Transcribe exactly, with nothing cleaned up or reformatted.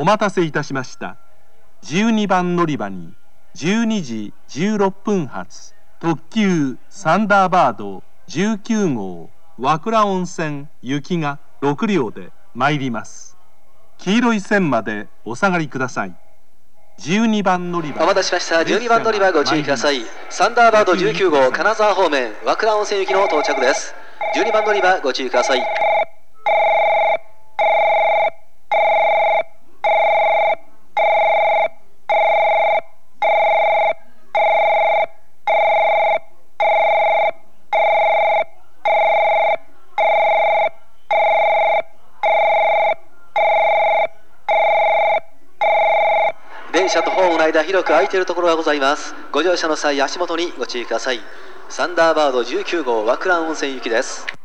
待たせいたしました。じゅうにばん乗り場にじゅうにじじゅうろっぷん発特急サンダーバードじゅうきゅうごう和倉温泉行きがろくりょうで参ります。黄色い線までお下がりください。じゅうにばん乗り場。 お待たせしました。じゅうにばん乗り場ご注意ください。サンダーバードじゅうきゅうごう金沢方面和倉温泉行きの到着です。じゅうにばん乗り場ご注意ください。電車とホームの間広く空いているところがございます。ご乗車の際足元にご注意ください。サンダーバードじゅうきゅうごう和倉温泉行きです。